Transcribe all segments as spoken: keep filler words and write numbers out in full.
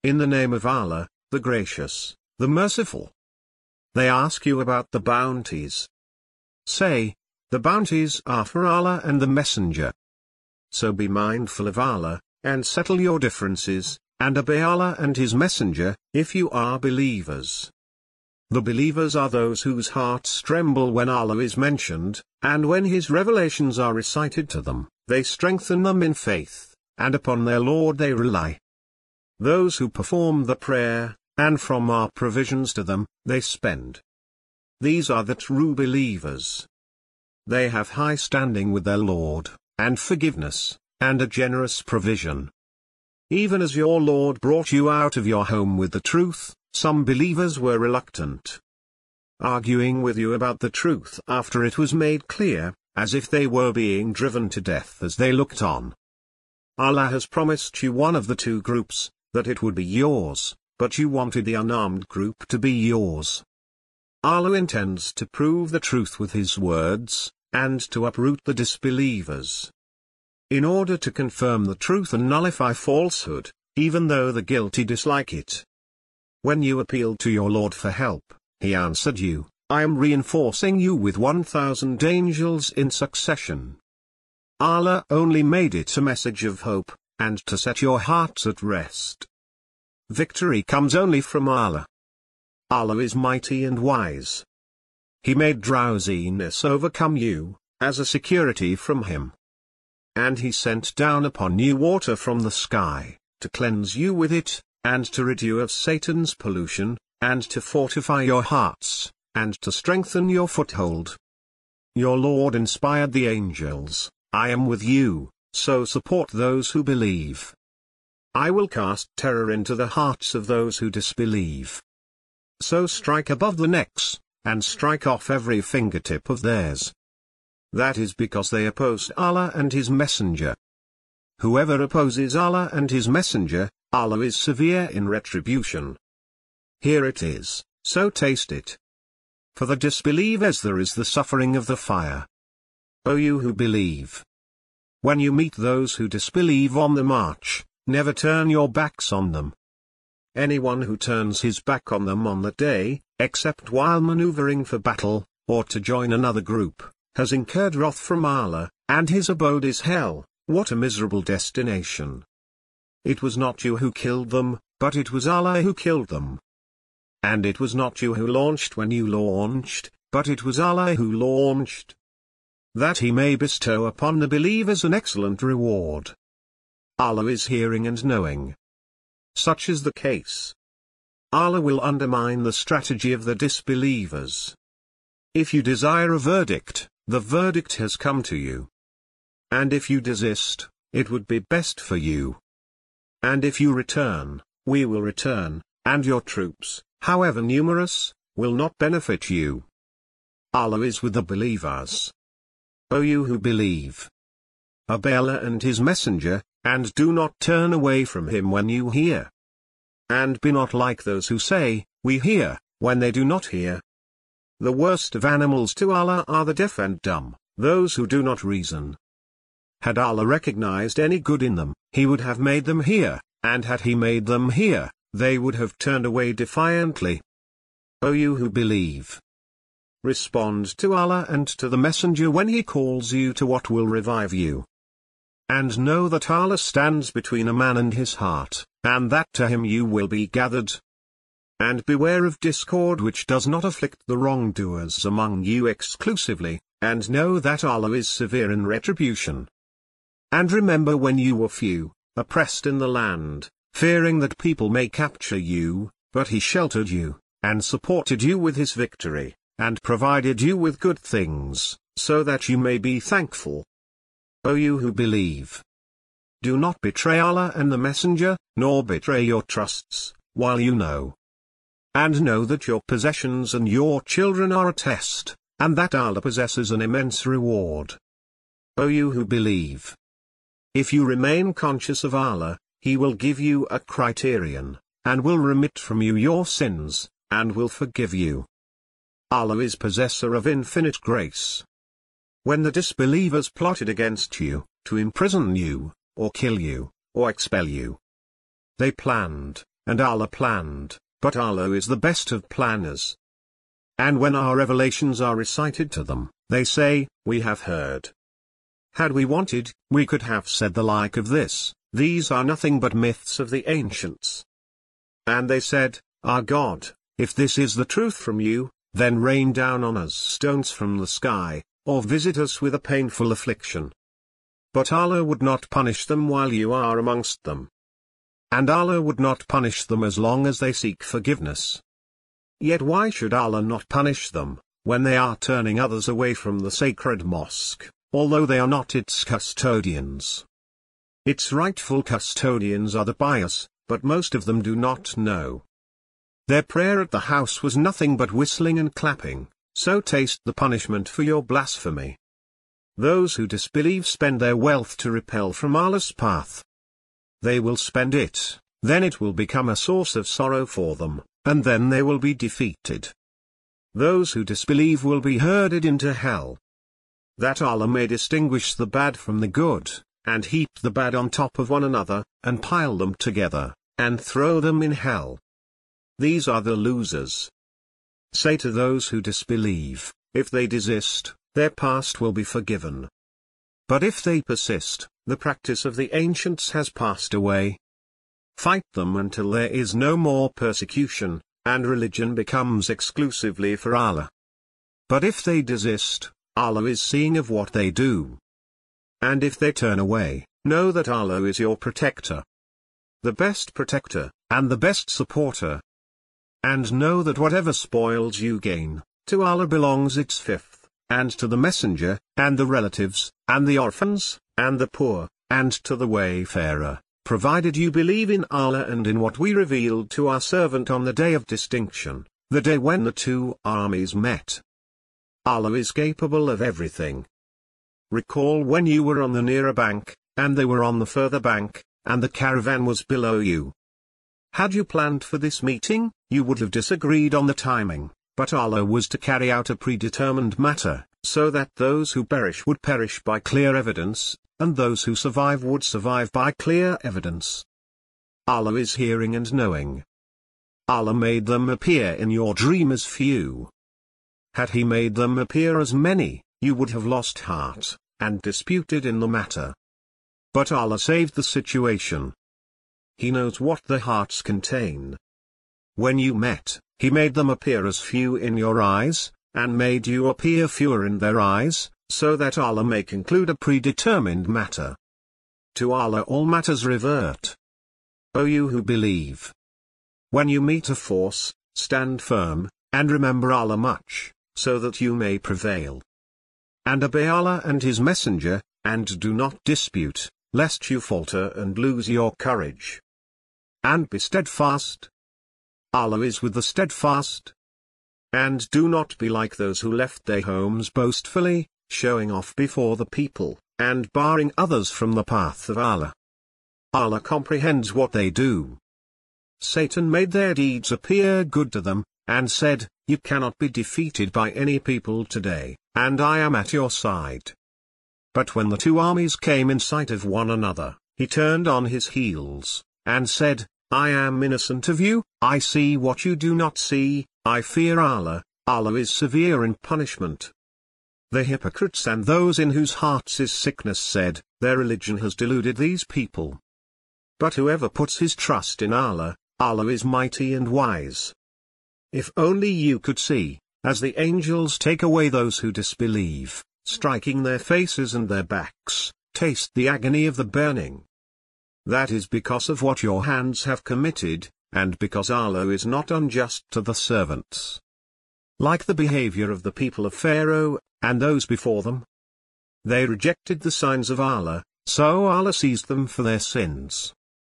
in the name of Allah, the Gracious, the Merciful. They ask you about the bounties. Say, the bounties are for Allah and the Messenger. So be mindful of Allah, and settle your differences, and obey Allah and His Messenger, if you are believers. The believers are those whose hearts tremble when Allah is mentioned, and when His revelations are recited to them, they strengthen them in faith, and upon their Lord they rely. Those who perform the prayer, and from our provisions to them, they spend. These are the true believers. They have high standing with their Lord, and forgiveness, and a generous provision. Even as your Lord brought you out of your home with the truth, some believers were reluctant, arguing with you about the truth after it was made clear, as if they were being driven to death as they looked on. Allah has promised you one of the two groups, that it would be yours, but you wanted the unarmed group to be yours. Allah intends to prove the truth with His words, and to uproot the disbelievers. In order to confirm the truth and nullify falsehood, even though the guilty dislike it. When you appealed to your Lord for help, He answered you, I am reinforcing you with one thousand angels in succession. Allah only made it a message of hope, and to set your hearts at rest. Victory comes only from Allah. Allah is mighty and wise. He made drowsiness overcome you, as a security from Him. And He sent down upon you water from the sky, to cleanse you with it, and to rid you of Satan's pollution, and to fortify your hearts, and to strengthen your foothold. Your Lord inspired the angels, I am with you, so support those who believe. I will cast terror into the hearts of those who disbelieve. So strike above the necks, and strike off every fingertip of theirs. That is because they oppose Allah and His Messenger. Whoever opposes Allah and His Messenger, Allah is severe in retribution. Here it is, so taste it. For the disbelievers there is the suffering of the fire. O you who believe! When you meet those who disbelieve on the march, never turn your backs on them. Anyone who turns his back on them on that day, except while maneuvering for battle, or to join another group, has incurred wrath from Allah, and his abode is hell. What a miserable destination. It was not you who killed them, but it was Allah who killed them. And it was not you who launched when you launched, but it was Allah who launched. That He may bestow upon the believers an excellent reward. Allah is hearing and knowing. Such is the case. Allah will undermine the strategy of the disbelievers. If you desire a verdict, the verdict has come to you. And if you desist, it would be best for you. And if you return, we will return, and your troops, however numerous, will not benefit you. Allah is with the believers. O you who believe! Obey Allah and His Messenger, and do not turn away from Him when you hear. And be not like those who say, we hear, when they do not hear. The worst of animals to Allah are the deaf and dumb, those who do not reason. Had Allah recognized any good in them, He would have made them hear, and had He made them hear, they would have turned away defiantly. O you who believe! Respond to Allah and to the Messenger when He calls you to what will revive you. And know that Allah stands between a man and his heart, and that to Him you will be gathered. And beware of discord which does not afflict the wrongdoers among you exclusively, and know that Allah is severe in retribution. And remember when you were few, oppressed in the land, fearing that people may capture you, but He sheltered you, and supported you with His victory, and provided you with good things, so that you may be thankful. O you who believe! Do not betray Allah and the Messenger, nor betray your trusts, while you know. And know that your possessions and your children are a test, and that Allah possesses an immense reward. O you who believe! If you remain conscious of Allah, He will give you a criterion, and will remit from you your sins, and will forgive you. Allah is possessor of infinite grace. When the disbelievers plotted against you, to imprison you, or kill you, or expel you, they planned, and Allah planned, but Allah is the best of planners. And when our revelations are recited to them, they say, we have heard. Had we wanted, we could have said the like of this, these are nothing but myths of the ancients. And they said, our God, if this is the truth from you, then rain down on us stones from the sky, or visit us with a painful affliction. But Allah would not punish them while you are amongst them. And Allah would not punish them as long as they seek forgiveness. Yet why should Allah not punish them, when they are turning others away from the sacred mosque, although they are not its custodians? Its rightful custodians are the pious, but most of them do not know. Their prayer at the house was nothing but whistling and clapping, so taste the punishment for your blasphemy. Those who disbelieve spend their wealth to repel from Allah's path. They will spend it, then it will become a source of sorrow for them, and then they will be defeated. Those who disbelieve will be herded into hell. That Allah may distinguish the bad from the good, and heap the bad on top of one another, and pile them together, and throw them in hell. These are the losers. Say to those who disbelieve, if they desist, their past will be forgiven. But if they persist, the practice of the ancients has passed away. Fight them until there is no more persecution, and religion becomes exclusively for Allah. But if they desist, Allah is seeing of what they do. And if they turn away, know that Allah is your protector. The best protector, and the best supporter. And know that whatever spoils you gain, to Allah belongs its fifth, and to the messenger, and the relatives, and the orphans, and the poor, and to the wayfarer, provided you believe in Allah and in what we revealed to our servant on the day of distinction, the day when the two armies met. Allah is capable of everything. Recall when you were on the nearer bank, and they were on the further bank, and the caravan was below you. Had you planned for this meeting, you would have disagreed on the timing, but Allah was to carry out a predetermined matter, so that those who perish would perish by clear evidence, and those who survive would survive by clear evidence. Allah is hearing and knowing. Allah made them appear in your dream as few. Had He made them appear as many, you would have lost heart, and disputed in the matter. But Allah saved the situation. He knows what the hearts contain. When you met, He made them appear as few in your eyes, and made you appear fewer in their eyes, so that Allah may conclude a predetermined matter. To Allah all matters revert. O you who believe! When you meet a force, stand firm, and remember Allah much, so that you may prevail. And obey Allah and His Messenger, and do not dispute, lest you falter and lose your courage. And be steadfast. Allah is with the steadfast. And do not be like those who left their homes boastfully, showing off before the people, and barring others from the path of Allah. Allah comprehends what they do. Satan made their deeds appear good to them, and said, you cannot be defeated by any people today, and I am at your side. But when the two armies came in sight of one another, he turned on his heels, and said, I am innocent of you, I see what you do not see, I fear Allah, Allah is severe in punishment. The hypocrites and those in whose hearts is sickness said, their religion has deluded these people. But whoever puts his trust in Allah, Allah is mighty and wise. If only you could see, as the angels take away those who disbelieve, striking their faces and their backs, taste the agony of the burning. That is because of what your hands have committed, and because Allah is not unjust to the servants. Like the behavior of the people of Pharaoh, and those before them. They rejected the signs of Allah, so Allah seized them for their sins.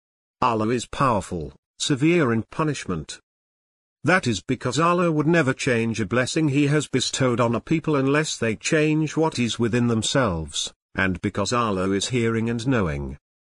Allah is powerful, severe in punishment. That is because Allah would never change a blessing He has bestowed on a people unless they change what is within themselves, and because Allah is hearing and knowing.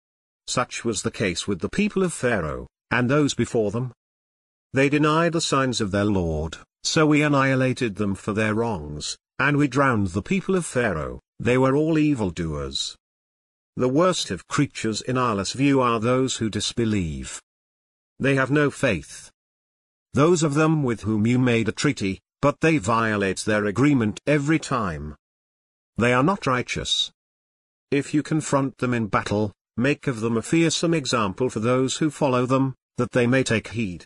Such was the case with the people of Pharaoh, and those before them. They denied the signs of their Lord, so we annihilated them for their wrongs, and we drowned the people of Pharaoh, they were all evildoers. The worst of creatures in Allah's view are those who disbelieve. They have no faith. Those of them with whom you made a treaty, but they violate their agreement every time. They are not righteous. If you confront them in battle, make of them a fearsome example for those who follow them, that they may take heed.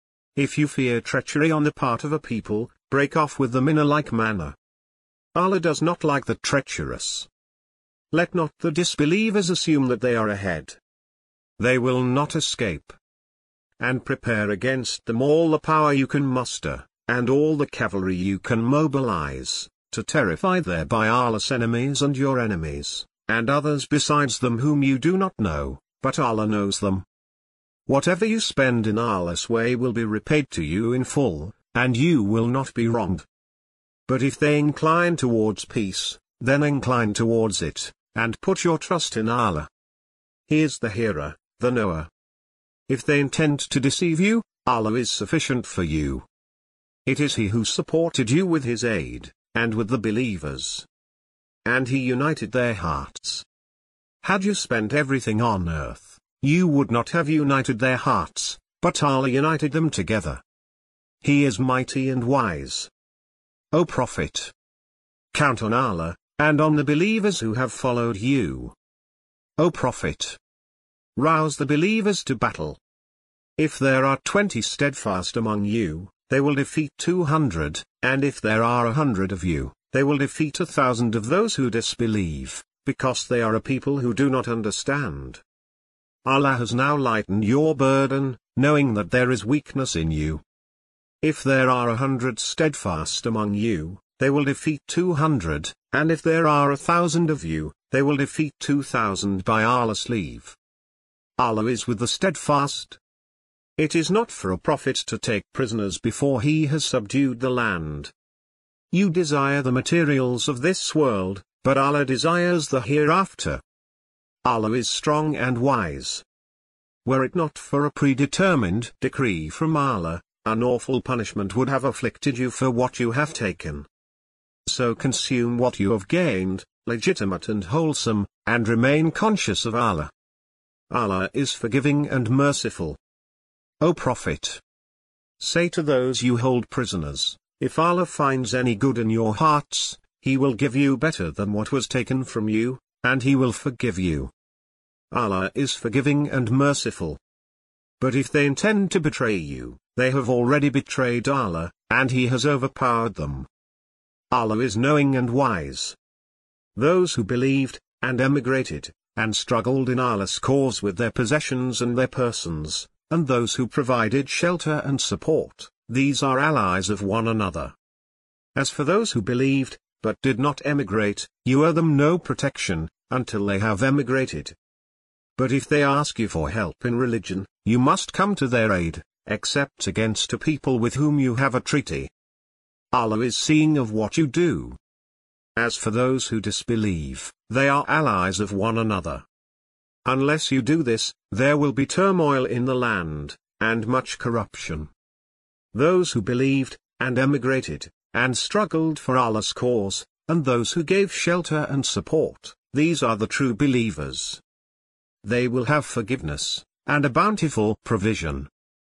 If you fear treachery on the part of a people, break off with them in a like manner. Allah does not like the treacherous. Let not the disbelievers assume that they are ahead. They will not escape. And prepare against them all the power you can muster, and all the cavalry you can mobilize, to terrify thereby Allah's enemies and your enemies, and others besides them whom you do not know, but Allah knows them. Whatever you spend in Allah's way will be repaid to you in full, and you will not be wronged. But if they incline towards peace, then incline towards it, and put your trust in Allah. He is the hearer, the knower. If they intend to deceive you, Allah is sufficient for you. It is He who supported you with His aid, and with the believers. And He united their hearts. Had you spent everything on earth, you would not have united their hearts, but Allah united them together. He is mighty and wise. O Prophet! Count on Allah, and on the believers who have followed you. O Prophet! Rouse the believers to battle. If there are twenty steadfast among you, they will defeat two hundred, and if there are a hundred of you, they will defeat a thousand of those who disbelieve, because they are a people who do not understand. Allah has now lightened your burden, knowing that there is weakness in you. If there are a hundred steadfast among you, they will defeat two hundred, and if there are a thousand of you, they will defeat two thousand by Allah's leave. Allah is with the steadfast. It is not for a prophet to take prisoners before he has subdued the land. You desire the materials of this world, but Allah desires the hereafter. Allah is strong and wise. Were it not for a predetermined decree from Allah, an awful punishment would have afflicted you for what you have taken. So consume what you have gained, legitimate and wholesome, and remain conscious of Allah. Allah is forgiving and merciful. O Prophet! Say to those you hold prisoners, if Allah finds any good in your hearts, He will give you better than what was taken from you, and He will forgive you. Allah is forgiving and merciful. But if they intend to betray you, they have already betrayed Allah, and He has overpowered them. Allah is knowing and wise. Those who believed, and emigrated, and struggled in Allah's cause with their possessions and their persons, and those who provided shelter and support, these are allies of one another. As for those who believed, but did not emigrate, you owe them no protection, until they have emigrated. But if they ask you for help in religion, you must come to their aid, except against a people with whom you have a treaty. Allah is seeing of what you do. As for those who disbelieve, they are allies of one another. Unless you do this, there will be turmoil in the land, and much corruption. Those who believed, and emigrated, and struggled for Allah's cause, and those who gave shelter and support, these are the true believers. They will have forgiveness, and a bountiful provision.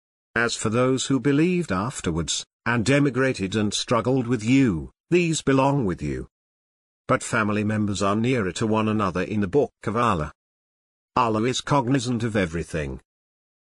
As for those who believed afterwards, and emigrated and struggled with you, these belong with you. But family members are nearer to one another in the book of Allah. Allah is cognizant of everything.